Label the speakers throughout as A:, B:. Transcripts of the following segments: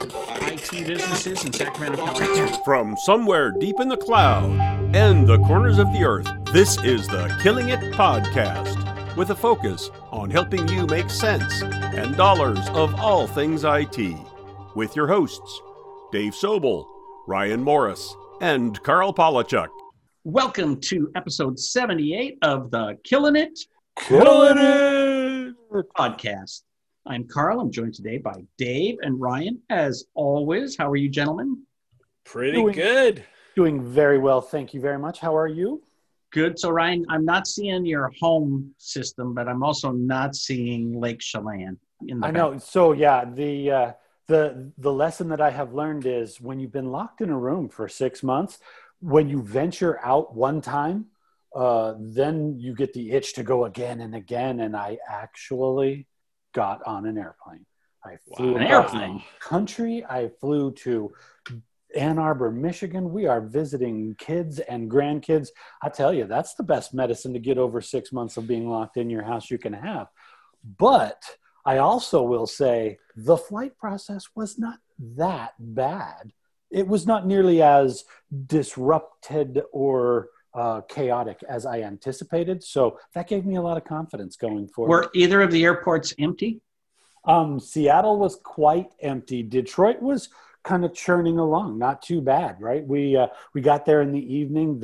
A: IT businesses in Sacramento, California.
B: From somewhere deep in the cloud and the corners of the earth, this is the Killing It Podcast, with a focus on helping you make sense and dollars of all things IT. With your hosts, Dave Sobel, Ryan Morris, and Carl Polachuk.
A: Welcome to episode 78 of the Killing It Podcast. I'm Carl. I'm joined today by Dave and Ryan. As always, how are you gentlemen?
C: Pretty good.
D: Doing very well. Thank you very much. How are you?
A: Good. So Ryan, I'm not seeing your home system, but I'm also not seeing Lake Chelan in the
D: I know. So yeah, the lesson that I have learned is when you've been locked in a room for 6 months, when you venture out one time, then you get the itch to go again and again. And I actually got on an airplane. I flew across the country. I flew to Ann Arbor, Michigan. We are visiting kids and grandkids. I tell you, that's the best medicine to get over 6 months of being locked in your house you can have. But I also will say the flight process was not that bad. It was not nearly as disrupted or chaotic as I anticipated. So that gave me a lot of confidence going forward.
A: Were either of the airports empty?
D: Seattle was quite empty. Detroit was kind of churning along, not too bad, right? We got there in the evening.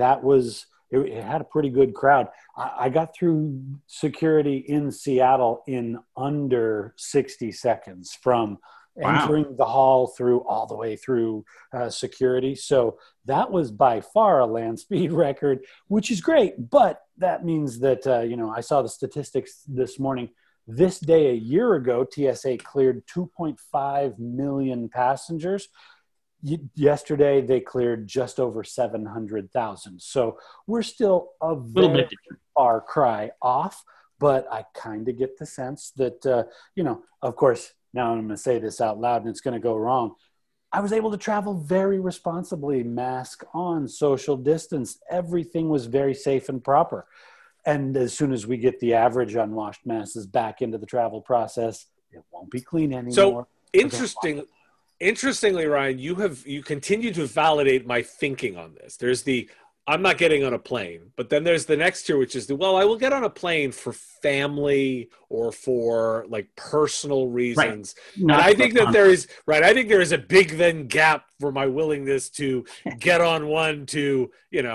D: It had a pretty good crowd. I got through security in Seattle in under 60 seconds from entering the hall through all the way through security. So that was by far a land speed record, which is great. But that means that, I saw the statistics this morning. This day a year ago, TSA cleared 2.5 million passengers. Yesterday, they cleared just over 700,000. So we're still a very far cry off, but I kind of get the sense that, of course, now I'm going to say this out loud and it's going to go wrong. I was able to travel very responsibly, mask on, social distance. Everything was very safe and proper. And as soon as we get the average unwashed masses back into the travel process, it won't be clean anymore.
C: So interestingly, Ryan, you continue to validate my thinking on this. There's I'm not getting on a plane, but then there's the next tier, which is I will get on a plane for family or for like personal reasons. Right. And I think that I think there is a big then gap for my willingness to get on one to,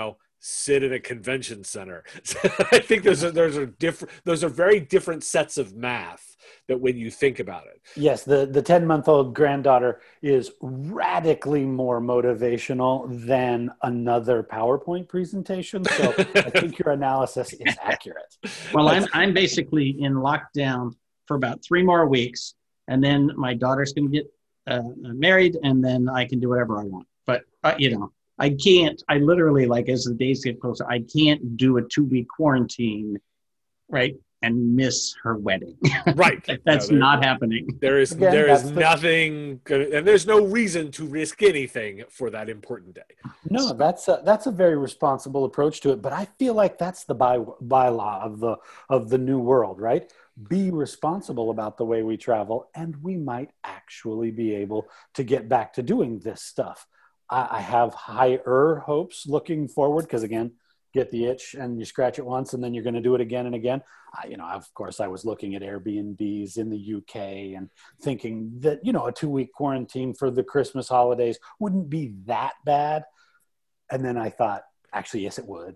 C: sit in a convention center. So I think those are very different sets of math that when you think about it.
D: Yes, the 10-month-old granddaughter is radically more motivational than another PowerPoint presentation. So I think your analysis is accurate.
A: Well, I'm basically in lockdown for about 3 more weeks, and then my daughter's going to get married, and then I can do whatever I want. But, I can't, I literally, as the days get closer, I can't do a 2-week quarantine, right, and miss her wedding.
C: Right.
A: That's not happening.
C: There is nothing, and there's no reason to risk anything for that important day.
D: No, that's a very responsible approach to it, but I feel like that's the bylaw of the new world, right? Be responsible about the way we travel, and we might actually be able to get back to doing this stuff. I have higher hopes looking forward because, again, get the itch and you scratch it once and then you're going to do it again and again. Of course, I was looking at Airbnbs in the UK and thinking that, a 2-week quarantine for the Christmas holidays wouldn't be that bad. And then I thought, actually, yes, it would.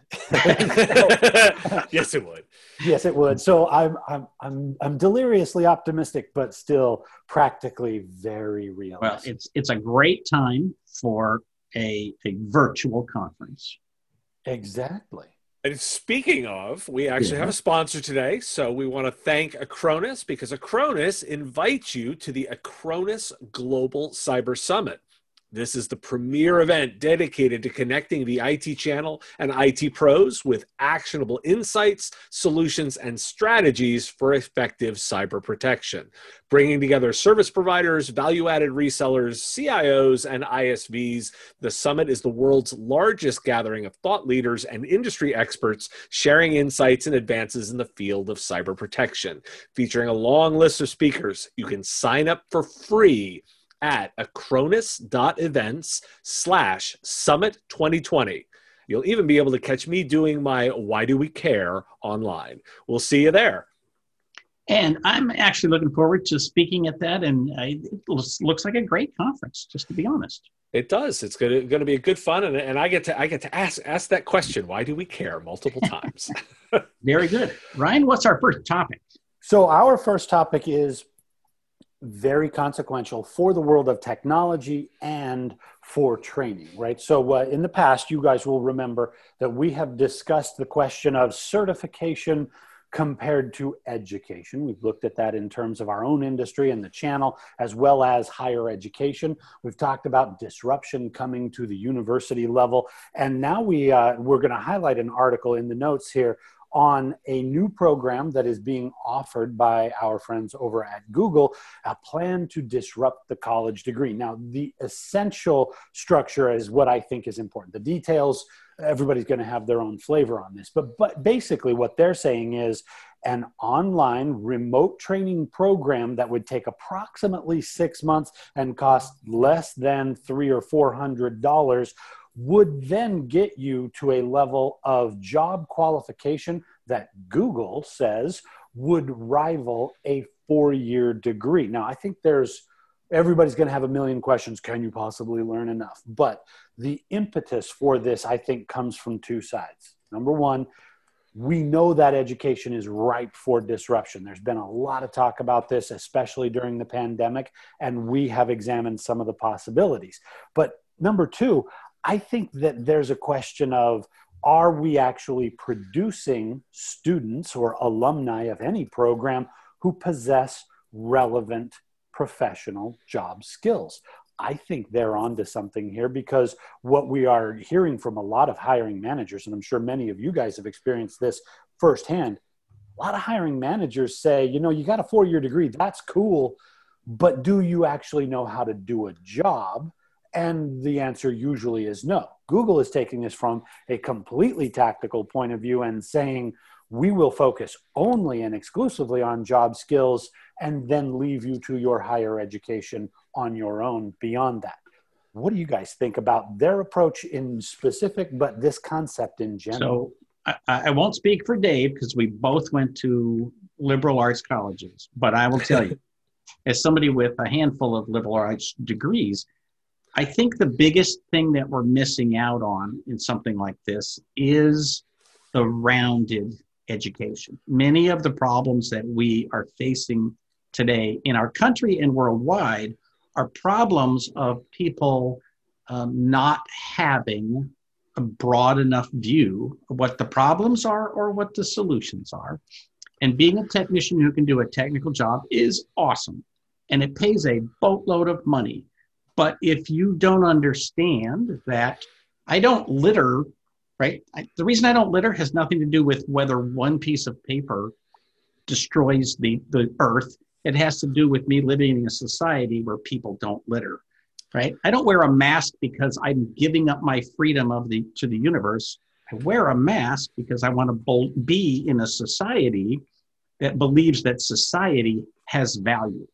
C: Yes, it would.
D: Yes, it would. So I'm deliriously optimistic, but still practically very realistic.
A: Well, it's a great time for a virtual conference.
D: Exactly.
C: And speaking of, we actually have a sponsor today. So we want to thank Acronis because Acronis invites you to the Acronis Global Cyber Summit. This is the premier event dedicated to connecting the IT channel and IT pros with actionable insights, solutions, and strategies for effective cyber protection. Bringing together service providers, value-added resellers, CIOs, and ISVs, the summit is the world's largest gathering of thought leaders and industry experts sharing insights and advances in the field of cyber protection. Featuring a long list of speakers, you can sign up for free at acronis.events/summit2020. You'll even be able to catch me doing my Why Do We Care online. We'll see you there.
A: And I'm actually looking forward to speaking at that. And it looks like a great conference, just to be honest.
C: It does. It's going to be a good fun, and I get to ask that question. Why do we care multiple times?
A: Very good, Ryan. What's our first topic?
D: So our first topic is very consequential for the world of technology and for training, right? So in the past, you guys will remember that we have discussed the question of certification compared to education. We've looked at that in terms of our own industry and the channel, as well as higher education. We've talked about disruption coming to the university level. And now we're going to highlight an article in the notes here on a new program that is being offered by our friends over at Google, a plan to disrupt the college degree. Now, the essential structure is what I think is important. The details, everybody's going to have their own flavor on this. But basically what they're saying is an online remote training program that would take approximately 6 months and cost less than $300 or $400 would then get you to a level of job qualification that Google says would rival a 4-year degree. Now, I think everybody's going to have a million questions. Can you possibly learn enough? But the impetus for this, I think, comes from two sides. Number one, we know that education is ripe for disruption. There's been a lot of talk about this, especially during the pandemic, and we have examined some of the possibilities. But number two, I think that there's a question of, are we actually producing students or alumni of any program who possess relevant professional job skills? I think they're onto something here, because what we are hearing from a lot of hiring managers, and I'm sure many of you guys have experienced this firsthand, a lot of hiring managers say, you got a 4-year degree, that's cool, but do you actually know how to do a job? And the answer usually is no. Google is taking this from a completely tactical point of view and saying, we will focus only and exclusively on job skills and then leave you to your higher education on your own beyond that. What do you guys think about their approach in specific, but this concept in general?
A: So I won't speak for Dave because we both went to liberal arts colleges, but I will tell you, as somebody with a handful of liberal arts degrees, I think the biggest thing that we're missing out on in something like this is the rounded education. Many of the problems that we are facing today in our country and worldwide are problems of people not having a broad enough view of what the problems are or what the solutions are. And being a technician who can do a technical job is awesome. And it pays a boatload of money. But if you don't understand that I don't litter, right? The reason I don't litter has nothing to do with whether one piece of paper destroys the earth. It has to do with me living in a society where people don't litter, right? I don't wear a mask because I'm giving up my freedom to the universe. I wear a mask because I want to be in a society that believes that society has value.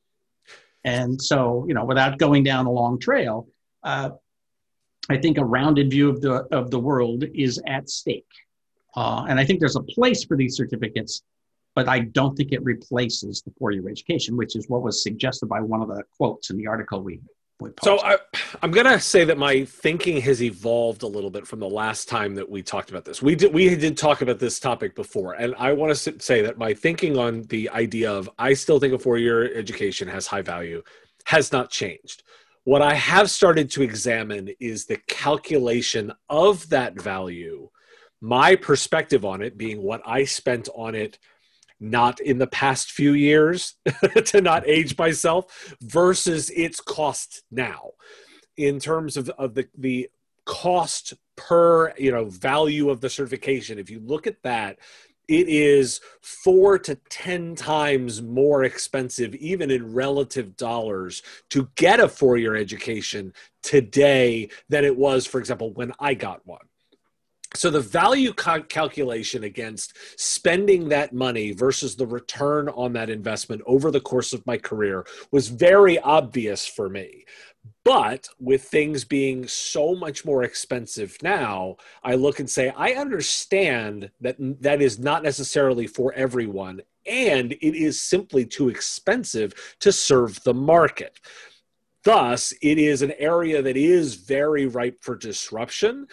A: And so, without going down a long trail, I think a rounded view of the world is at stake. And I think there's a place for these certificates, but I don't think it replaces the 4-year education, which is what was suggested by one of the quotes in the article we posted.
C: So I'm going to say that my thinking has evolved a little bit from the last time that we talked about this. We did talk about this topic before, and I want to say that my thinking on the idea of I still think a 4-year education has high value has not changed. What I have started to examine is the calculation of that value, my perspective on it being what I spent on it not in the past few years to not age myself versus its cost now in terms of the cost per value of the certification. If you look at that, it is 4 to 10 times more expensive, even in relative dollars, to get a 4-year education today than it was, for example, when I got one. So the value calculation against spending that money versus the return on that investment over the course of my career was very obvious for me. But with things being so much more expensive now, I look and say, I understand that that is not necessarily for everyone, and it is simply too expensive to serve the market. Thus, it is an area that is very ripe for disruption.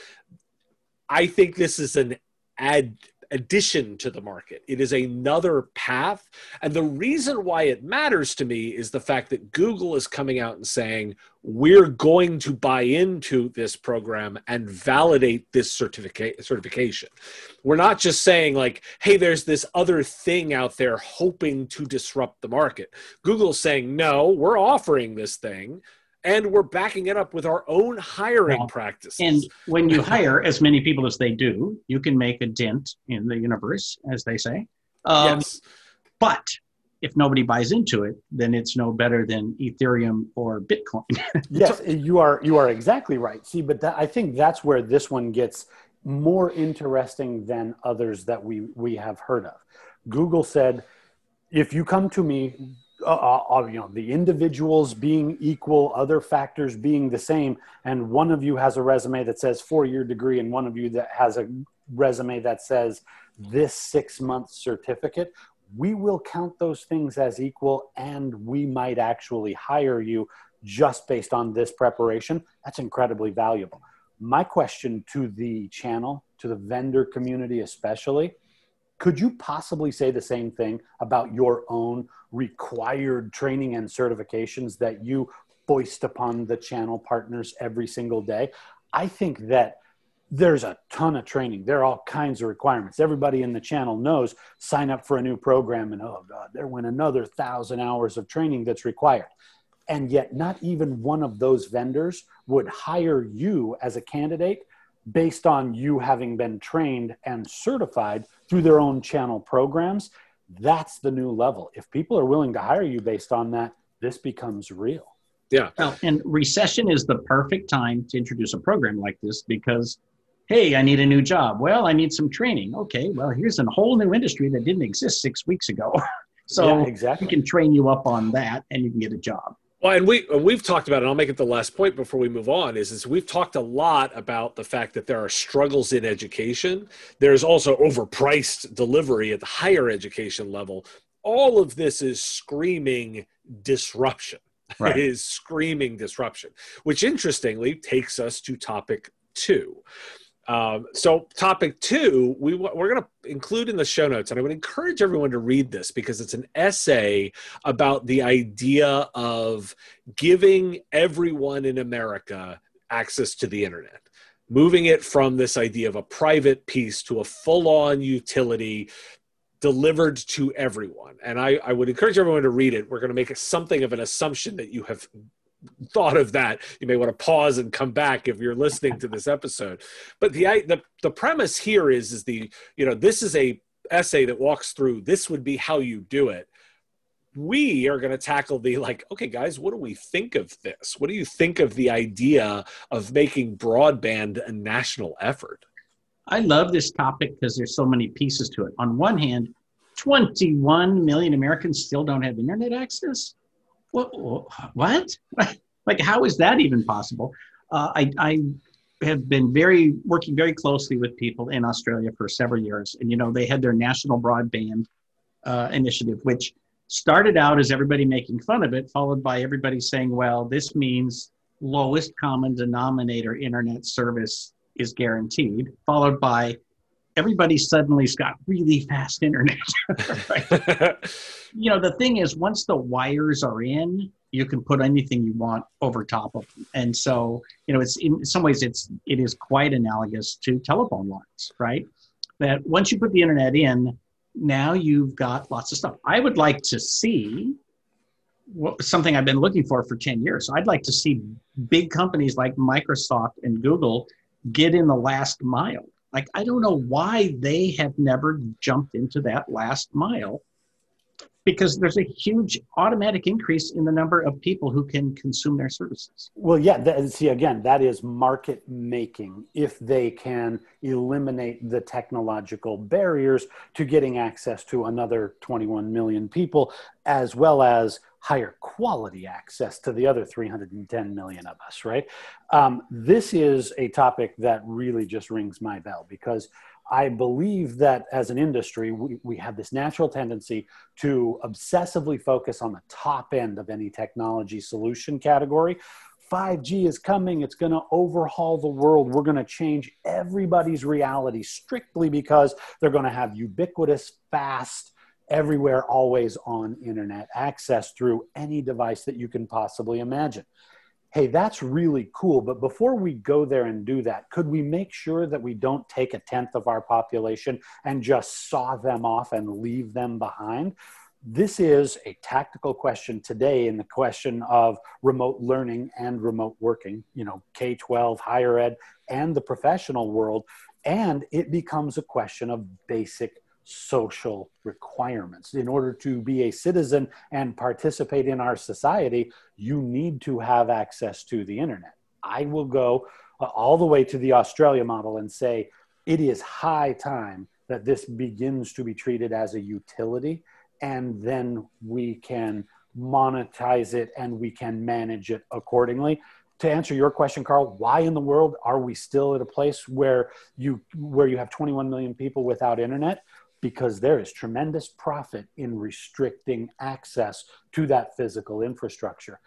C: I think this is an addition to the market. It is another path. And the reason why it matters to me is the fact that Google is coming out and saying, we're going to buy into this program and validate this certification. We're not just saying like, hey, there's this other thing out there hoping to disrupt the market. Google's saying, no, we're offering this thing, and we're backing it up with our own hiring practices.
A: And when you hire as many people as they do, you can make a dent in the universe, as they say.
C: Yes.
A: But if nobody buys into it, then it's no better than Ethereum or Bitcoin.
D: Yes, you are exactly right. See, but I think that's where this one gets more interesting than others that we have heard of. Google said, if you come to me, the individuals being equal, other factors being the same, and one of you has a resume that says 4-year degree and one of you that has a resume that says this 6-month certificate, we will count those things as equal, and we might actually hire you just based on this preparation. That's incredibly valuable. My question to the channel, to the vendor community especially, could you possibly say the same thing about your own required training and certifications that you foist upon the channel partners every single day? I think that there's a ton of training. There are all kinds of requirements. Everybody in the channel knows, sign up for a new program and, oh God, there went another 1,000 hours of training that's required. And yet not even one of those vendors would hire you as a candidate based on you having been trained and certified through their own channel programs. That's the new level. If people are willing to hire you based on that, this becomes real.
C: Yeah.
A: Well, and recession is the perfect time to introduce a program like this because, hey, I need a new job. Well, I need some training. Okay, well, here's a whole new industry that didn't exist 6 weeks ago. So
D: yeah, exactly.
A: We can train you up on that and you can get a job.
C: Well, and we've talked about it, and I'll make it the last point before we move on, is we've talked a lot about the fact that there are struggles in education. There's also overpriced delivery at the higher education level. All of this is screaming disruption. Right. It is screaming disruption, which interestingly takes us to topic 2. So topic 2, we're going to include in the show notes, and I would encourage everyone to read this because it's an essay about the idea of giving everyone in America access to the internet, moving it from this idea of a private piece to a full-on utility delivered to everyone. And I would encourage everyone to read it. We're going to make something of an assumption that you have thought of that. You may want to pause and come back if you're listening to this episode. But the premise here is this is a essay that walks through, this would be how you do it. We are going to tackle okay, guys, what do we think of this? What do you think of the idea of making broadband a national effort?
A: I love this topic because there's so many pieces to it. On one hand, 21 million Americans still don't have internet access. What? Like, how is that even possible? I have been working very closely with people in Australia for several years. And, they had their national broadband initiative, which started out as everybody making fun of it, followed by everybody saying, well, this means lowest common denominator internet service is guaranteed, followed by everybody suddenly's got really fast internet. Right? The thing is, once the wires are in, you can put anything you want over top of them. And so, it's in some ways it is quite analogous to telephone lines, right? That once you put the internet in, now you've got lots of stuff. I would like to see something I've been looking for 10 years. So I'd like to see big companies like Microsoft and Google get in the last mile. I don't know why they have never jumped into that last mile, because there's a huge automatic increase in the number of people who can consume their services.
D: Well, yeah, see, again, that is market making. If they can eliminate the technological barriers to getting access to another 21 million people, as well as higher quality access to the other 310 million of us, right? This is a topic that really just rings my bell, because I believe that as an industry, we have this natural tendency to obsessively focus on the top end of any technology solution category. 5G is coming. It's going to overhaul the world. We're going to change everybody's reality strictly because they're going to have ubiquitous, fast, everywhere, always on internet access through any device that you can possibly imagine. Hey, that's really cool. But before we go there and do that, could we make sure that we don't take a tenth of our population and just saw them off and leave them behind? This is a tactical question today in the question of remote learning and remote working, K-12, higher ed, and the professional world. And it becomes a question of basic social requirements. In order to be a citizen and participate in our society, you need to have access to the internet. I will go all the way to the Australia model and say it is high time that this begins to be treated as a utility, and then we can monetize it and we can manage it accordingly. To answer your question, Carl, why in the world are we still at a place where you have 21 million people without internet? Because there is tremendous profit in restricting access to that physical infrastructure.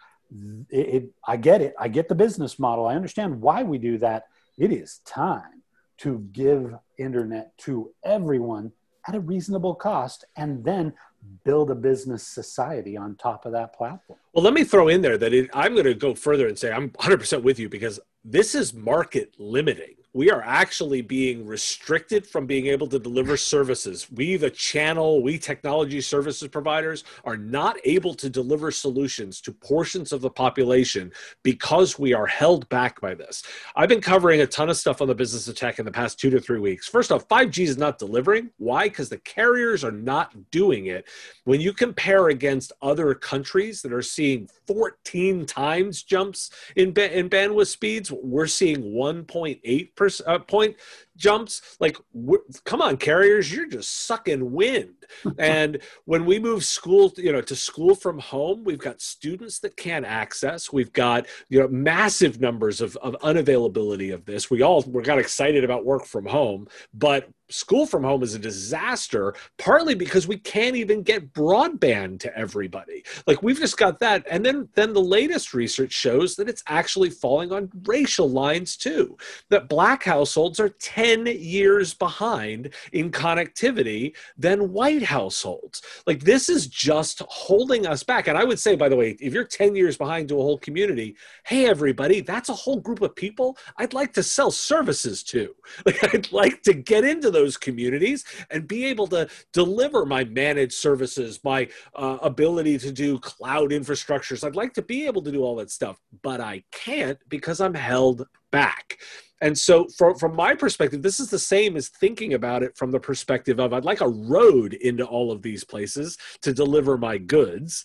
D: I get it. I get the business model. I understand why we do that. It is time to give internet to everyone at a reasonable cost, and then build a business society on top of that platform.
C: Well, let me throw in there that I'm going to go further and say I'm 100% with you, because this is market limiting. We are actually being restricted from being able to deliver services. We, the channel, we technology services providers, are not able to deliver solutions to portions of the population because we are held back by this. I've been covering a ton of stuff on the business of tech in the past 2 to 3 weeks. First off, 5G is not delivering. Why? Because the carriers are not doing it. When you compare against other countries that are seeing 14 times jumps in bandwidth speeds, we're seeing 1.8 point jumps. Like, come on, carriers, you're just sucking wind. And when we move school, to school from home, we've got students that can't access. We've got, massive numbers of unavailability of this. We got excited about work from home, but school from home is a disaster, partly because we can't even get broadband to everybody. Like, we've just got that. And then the latest research shows that it's actually falling on racial lines too, that Black households are 10 years behind in connectivity than white households. Like, this is just holding us back. And I would say, by the way, if you're 10 years behind to a whole community, hey, everybody, that's a whole group of people I'd like to sell services to. Like, I'd like to get into those communities and be able to deliver my managed services, my ability to do cloud infrastructures. I'd like to be able to do all that stuff, but I can't because I'm held back. And so from my perspective, this is the same as thinking about it from the perspective of I'd like a road into all of these places to deliver my goods.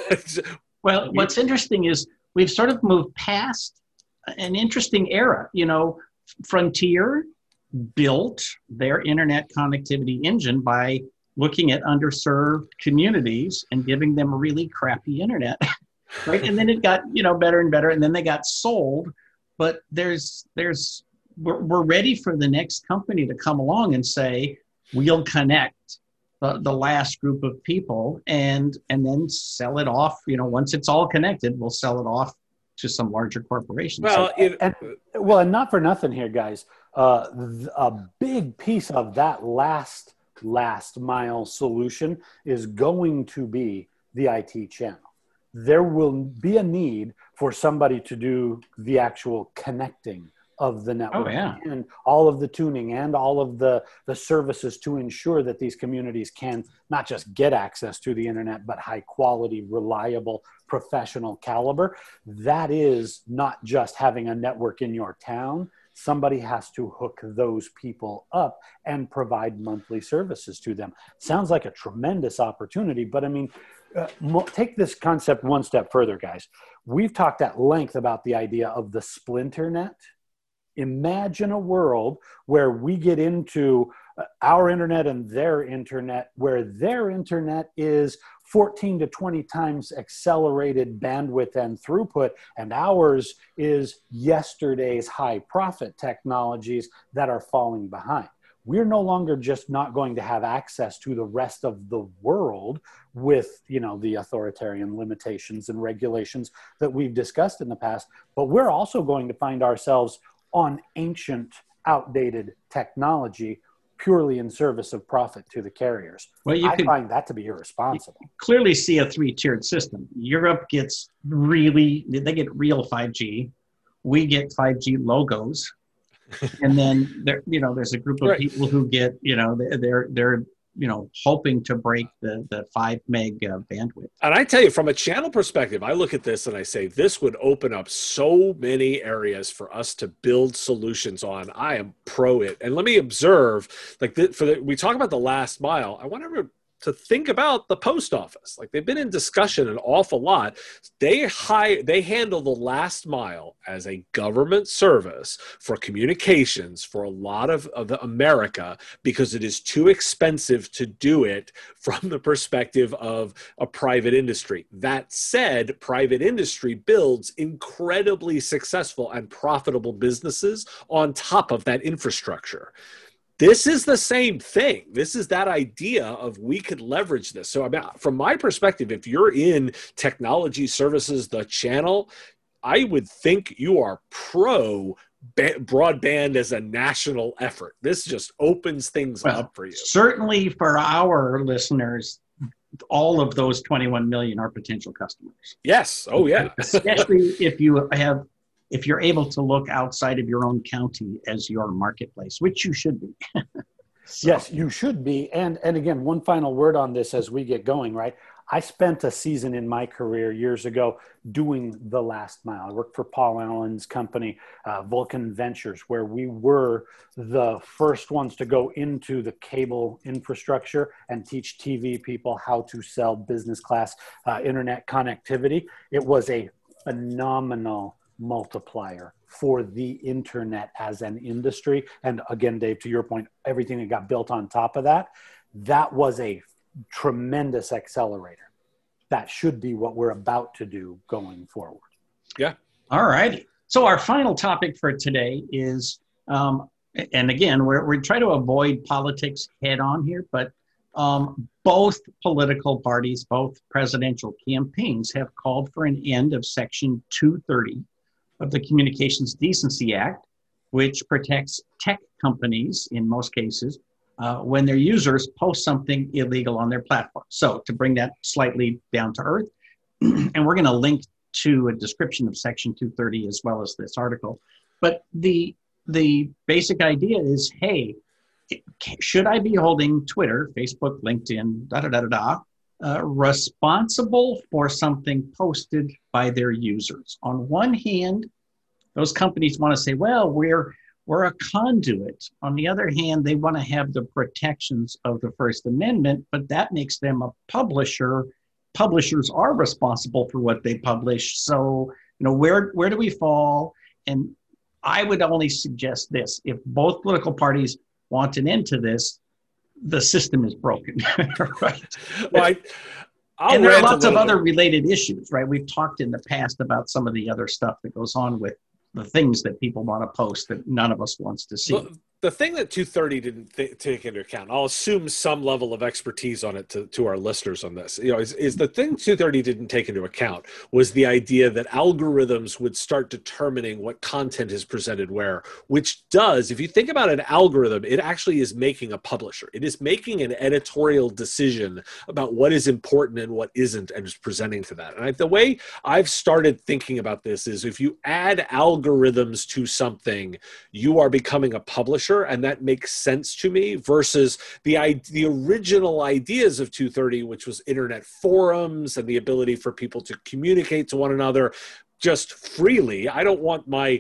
A: Well, what's interesting is we've sort of moved past an interesting era. Frontier built their internet connectivity engine by looking at underserved communities and giving them really crappy internet, right? And then it got, better and better, and then they got sold. But we're ready for the next company to come along and say, we'll connect the last group of people and then sell it off. Once it's all connected, we'll sell it off to some larger corporation.
C: Well,
D: and not for nothing here, guys. A big piece of that last mile solution is going to be the IT channel. There will be a need for somebody to do the actual connecting of the network and all of the tuning and all of the services to ensure that these communities can not just get access to the internet, but high quality, reliable, professional caliber. That is not just having a network in your town. somebody has to hook those people up and provide monthly services to them. Sounds like a tremendous opportunity, but I mean, take this concept one step further, guys. We've talked at length about the idea of the splinternet. Imagine a world where we get into our internet and their internet, where their internet is 14 to 20 times accelerated bandwidth and throughput, and ours is yesterday's high profit technologies that are falling behind. We're no longer just not going to have access to the rest of the world with, the authoritarian limitations and regulations that we've discussed in the past, but we're also going to find ourselves on ancient, outdated technology purely in service of profit to the carriers. Well, I find that to be irresponsible.
A: You clearly see a three-tiered system. Europe gets they get real 5G. We get 5G logos. And then there's a group of people who get, they're hoping to break the 5 meg bandwidth.
C: And I tell you, from a channel perspective, I look at this and I say, this would open up so many areas for us to build solutions on. I am pro it. And let me observe, we talk about the last mile. I want everyone to think about the post office. Like, they've been in discussion an awful lot. They handle the last mile as a government service for communications for a lot of America, because it is too expensive to do it from the perspective of a private industry. That said, private industry builds incredibly successful and profitable businesses on top of that infrastructure. This is the same thing. This is that idea of we could leverage this. So, I mean, from my perspective, if you're in technology services, the channel, I would think you are pro broadband as a national effort. This just opens things up for you. Certainly
A: for our listeners, all of those 21 million are potential customers.
C: Yes. Oh, yeah.
A: Especially if you're able to look outside of your own county as your marketplace, which you should be.
D: So. Yes, you should be. And again, one final word on this as we get going, right? I spent a season in my career years ago doing the last mile. I worked for Paul Allen's company, Vulcan Ventures, where we were the first ones to go into the cable infrastructure and teach TV people how to sell business class internet connectivity. It was a phenomenal multiplier for the internet as an industry. And again, Dave, to your point, everything that got built on top of that was a tremendous accelerator. That should be what we're about to do going forward.
C: Yeah.
A: All righty. So our final topic for today is, and again, we're trying to avoid politics head on here, but both political parties, both presidential campaigns have called for an end of Section 230 of the Communications Decency Act, which protects tech companies, in most cases, when their users post something illegal on their platform. So to bring that slightly down to earth, and we're going to link to a description of Section 230 as well as this article. But the basic idea is, hey, should I be holding Twitter, Facebook, LinkedIn, responsible for something posted by their users? On one hand, those companies want to say, well, we're a conduit. On the other hand, they want to have the protections of the First Amendment, but that makes them a publisher. Publishers are responsible for what they publish. So, where do we fall? And I would only suggest this: if both political parties want an end to this, the system is broken. Right?
C: Well,
A: and there are lots of other related issues, right? We've talked in the past about some of the other stuff that goes on with the things that people want to post that none of us wants to see.
C: Well, the thing that 230 didn't take into account, I'll assume some level of expertise on it to our listeners on this, is the thing 230 didn't take into account was the idea that algorithms would start determining what content is presented where, which does, if you think about an algorithm, it actually is making a publisher. It is making an editorial decision about what is important and what isn't and is presenting to that. And the way I've started thinking about this is if you add algorithms to something, you are becoming a publisher. And that makes sense to me versus the original ideas of 230, which was internet forums and the ability for people to communicate to one another. just freely. I don't want my,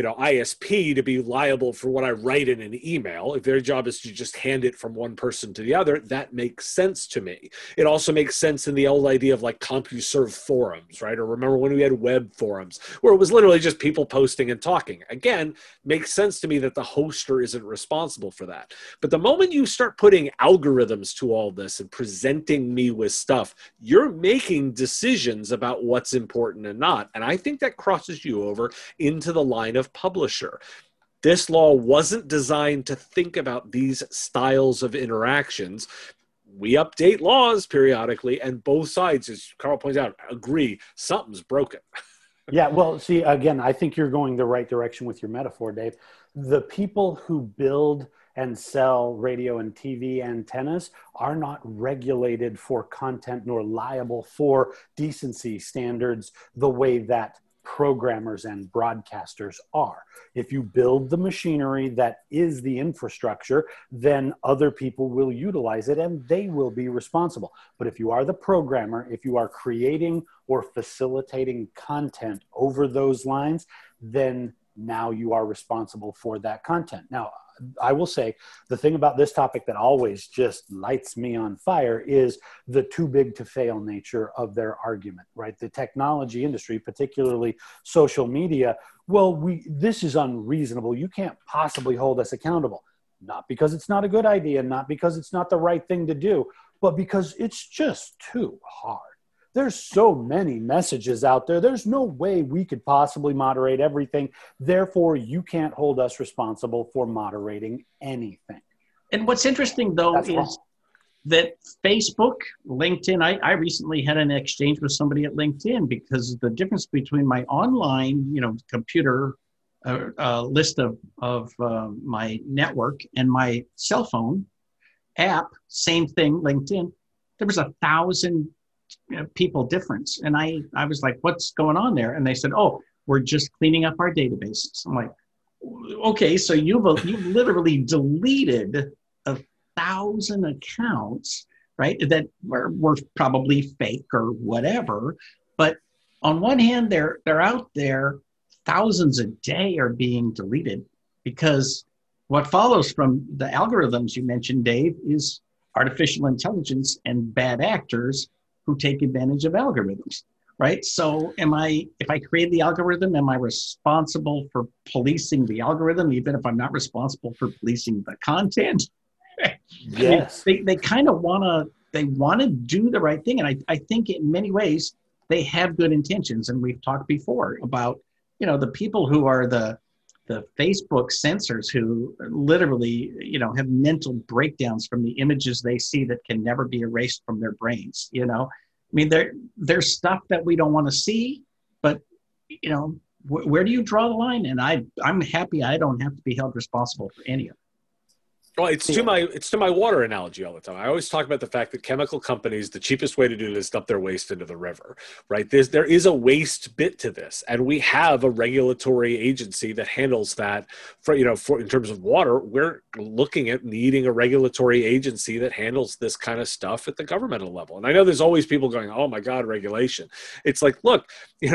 C: ISP to be liable for what I write in an email. If their job is to just hand it from one person to the other, that makes sense to me. It also makes sense in the old idea of like CompuServe forums, right? Or remember when we had web forums where it was literally just people posting and talking. Again, makes sense to me that the hoster isn't responsible for that. But the moment you start putting algorithms to all this and presenting me with stuff, you're making decisions about what's important and not. And I think that crosses you over into the line of publisher. This law wasn't designed to think about these styles of interactions. We update laws periodically, and both sides, as Carl points out, agree something's broken.
D: Yeah, well, see, again, I think you're going the right direction with your metaphor, Dave. The people who build and sell radio and TV antennas are not regulated for content nor liable for decency standards the way that programmers and broadcasters are. If you build the machinery that is the infrastructure, then other people will utilize it and they will be responsible. But if you are the programmer, if you are creating or facilitating content over those lines, then now you are responsible for that content. Now, I will say the thing about this topic that always just lights me on fire is the too big to fail nature of their argument, right? The technology industry, particularly social media, well, this is unreasonable. You can't possibly hold us accountable. Not because it's not a good idea, not because it's not the right thing to do, but because it's just too hard. There's so many messages out there. There's no way we could possibly moderate everything. Therefore, you can't hold us responsible for moderating anything.
A: And what's interesting, though, is that Facebook, LinkedIn, I recently had an exchange with somebody at LinkedIn because the difference between my online, computer list of my network and my cell phone app, same thing, LinkedIn, there was 1,000 people difference. And I was like, what's going on there? And they said, oh, we're just cleaning up our databases. I'm like, okay, so you've literally deleted 1,000 accounts, right? That were probably fake or whatever. But on one hand, they're out there, thousands a day are being deleted because what follows from the algorithms you mentioned, Dave, is artificial intelligence and bad actors who take advantage of algorithms, right? So if I create the algorithm, am I responsible for policing the algorithm, even if I'm not responsible for policing the content?
D: Yes.
A: I mean, they kind of want to do the right thing. And I think in many ways they have good intentions. And we've talked before about, the people who are the Facebook censors who literally, have mental breakdowns from the images they see that can never be erased from their brains. I mean, there's stuff that we don't want to see, but where do you draw the line? And I'm happy I don't have to be held responsible for any of it.
C: Well, it's to my water analogy all the time. I always talk about the fact that chemical companies, the cheapest way to do this is dump their waste into the river, right? There is a waste bit to this, and we have a regulatory agency that handles that. For in terms of water, we're looking at needing a regulatory agency that handles this kind of stuff at the governmental level. And I know there's always people going, "Oh my God, regulation!" It's like, look,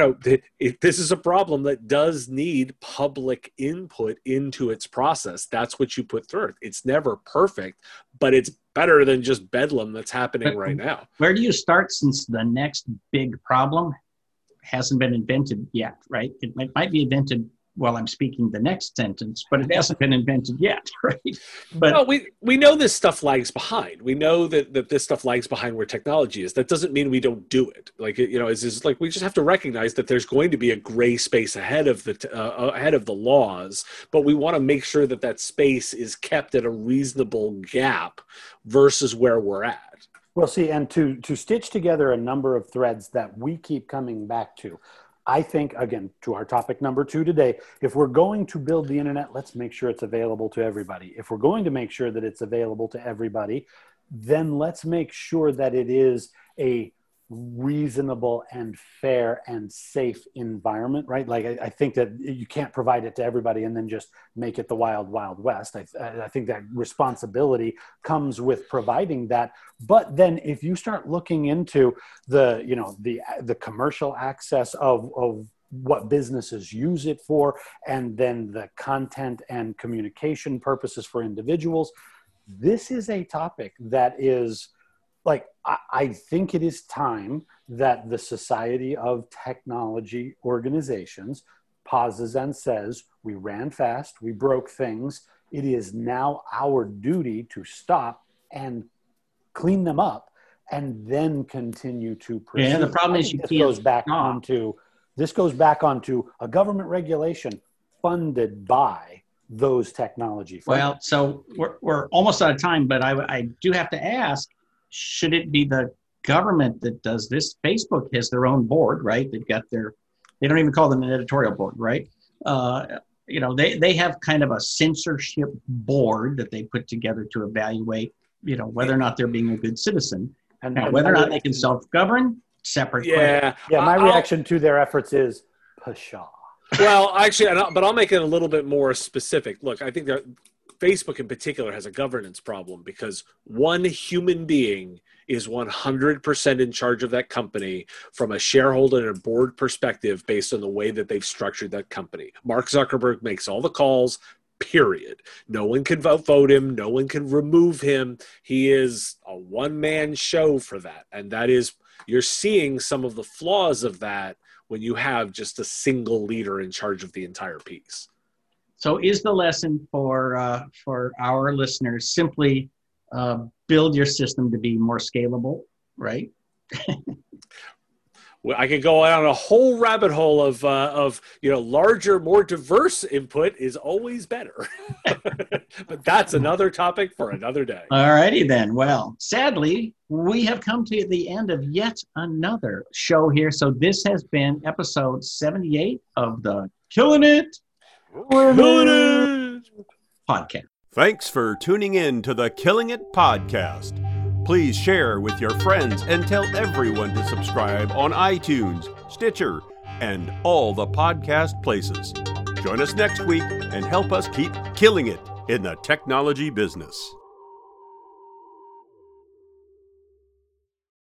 C: this is a problem that does need public input into its process. That's what you put through it. It's never perfect, but it's better than just bedlam that's happening right now.
A: Where do you start since the next big problem hasn't been invented yet, right? It might be invented while I'm speaking the next sentence, but it hasn't been invented yet, right? But
C: well, we know this stuff lags behind. We know that this stuff lags behind where technology is. That doesn't mean we don't do it. Like, it's like we just have to recognize that there's going to be a gray space ahead of the laws, but we want to make sure that space is kept at a reasonable gap versus where we're at.
D: Well, see, and to stitch together a number of threads that we keep coming back to, I think, again, to our topic number 2 today, if we're going to build the internet, let's make sure it's available to everybody. If we're going to make sure that it's available to everybody, then let's make sure that it is a reasonable and fair and safe environment, right? Like, I think that you can't provide it to everybody and then just make it the wild, wild west. I think that responsibility comes with providing that. But then if you start looking into the commercial access of what businesses use it for, and then the content and communication purposes for individuals. This is a topic that is like, I think it is time that the Society of Technology Organizations pauses and says, we ran fast, we broke things. It is now our duty to stop and clean them up and then continue to proceed.
A: Yeah, the problem is
D: this goes back onto a government regulation funded by those technology firms.
A: Well, so we're almost out of time, but I do have to ask, should it be the government that does this? Facebook has their own board, right? They've got they don't even call them an editorial board, right? They have kind of a censorship board that they put together to evaluate, whether or not they're being a good citizen. And whether or not they can self-govern, separate.
C: Yeah.
D: My reaction to their efforts is pshaw.
C: Well, actually, but I'll make it a little bit more specific. Look, I think that Facebook in particular has a governance problem because one human being is 100% in charge of that company from a shareholder and a board perspective based on the way that they've structured that company. Mark Zuckerberg makes all the calls, period. No one can vote him. No one can remove him. He is a one-man show for that. And that is, you're seeing some of the flaws of that when you have just a single leader in charge of the entire piece.
A: So is the lesson for our listeners simply build your system to be more scalable, right?
C: Well, I could go on a whole rabbit hole of larger, more diverse input is always better. But that's another topic for another day.
A: All righty then. Well, sadly, we have come to the end of yet another show here. So this has been episode 78 of the Killing It podcast.
B: Thanks for tuning in to the Killing It podcast. Please share with your friends and tell everyone to subscribe on iTunes, Stitcher, and all the podcast places. Join us next week and help us keep killing it in the technology business.